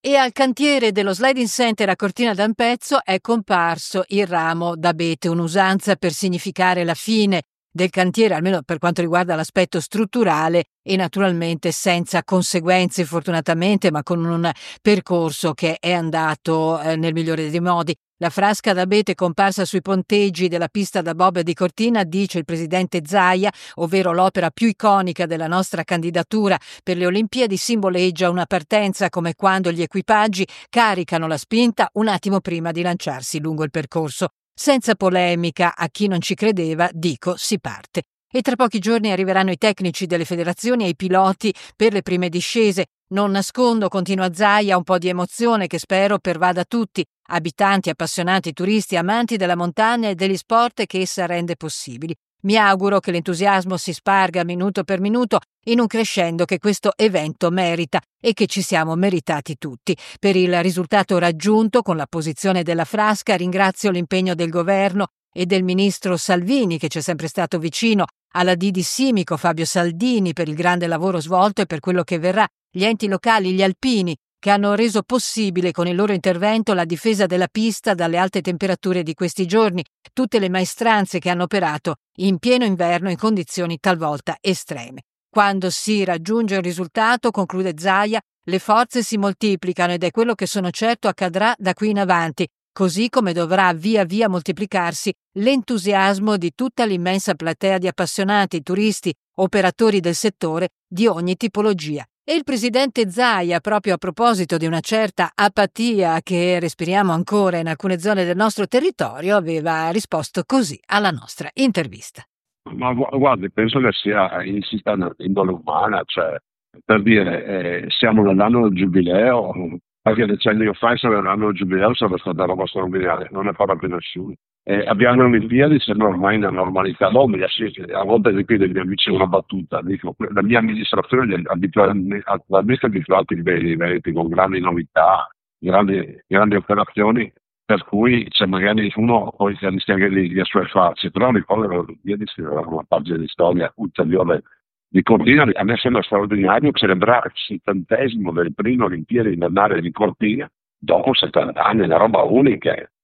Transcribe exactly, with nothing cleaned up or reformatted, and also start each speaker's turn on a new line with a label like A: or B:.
A: E al cantiere dello Sliding Center a Cortina d'Ampezzo è comparso il ramo d'abete, un'usanza per significare la fine del cantiere, almeno per quanto riguarda l'aspetto strutturale, e naturalmente senza conseguenze fortunatamente, ma con un percorso che è andato eh, nel migliore dei modi. La frasca d'abete comparsa sui ponteggi della pista da bob di Cortina, dice il presidente Zaia, ovvero l'opera più iconica della nostra candidatura per le Olimpiadi, simboleggia una partenza come quando gli equipaggi caricano la spinta un attimo prima di lanciarsi lungo il percorso. Senza polemica, a chi non ci credeva, dico, si parte. E tra pochi giorni arriveranno i tecnici delle federazioni e i piloti per le prime discese. Non nascondo, continua Zaia, un po' di emozione che spero pervada tutti, abitanti, appassionati, turisti, amanti della montagna e degli sport che essa rende possibili. Mi auguro che l'entusiasmo si sparga minuto per minuto in un crescendo che questo evento merita e che ci siamo meritati tutti. Per il risultato raggiunto con la posizione della frasca ringrazio l'impegno del governo e del ministro Salvini, che ci è sempre stato vicino, alla D di Simico Fabio Saldini per il grande lavoro svolto e per quello che verrà, gli enti locali, gli alpini, che hanno reso possibile con il loro intervento la difesa della pista dalle alte temperature di questi giorni, tutte le maestranze che hanno operato in pieno inverno in condizioni talvolta estreme. Quando si raggiunge un risultato, conclude Zaia, le forze si moltiplicano ed è quello che sono certo accadrà da qui in avanti, così come dovrà via via moltiplicarsi l'entusiasmo di tutta l'immensa platea di appassionati, turisti, operatori del settore di ogni tipologia. E il presidente Zaia, proprio a proposito di una certa apatia che respiriamo ancora in alcune zone del nostro territorio, aveva risposto così alla nostra intervista.
B: Ma guardi, penso che sia insita nell'indole umana, cioè per dire eh, siamo nell'anno del giubileo, qualche decennio fa se l'anno del giubileo sarebbe stata una roba straordinaria, non ne parla più nessuno. Eh, abbiamo le Olimpiadi, sembra ormai una normalità. No, mi sì, a volte ripeto ai miei amici una battuta, dico, la mia amministrazione è attualmente abituata ai veri eventi con grandi novità, grandi, grandi operazioni, per cui c'è magari uno poi rischia anche di, di assuefarsi, però ricordo che le Olimpiadi scriveranno una pagina di storia ulteriore di Cortina. A me sembra straordinario celebrare il settantesimo del primo Olimpiadi invernale di Cortina dopo settanta anni, una roba unica.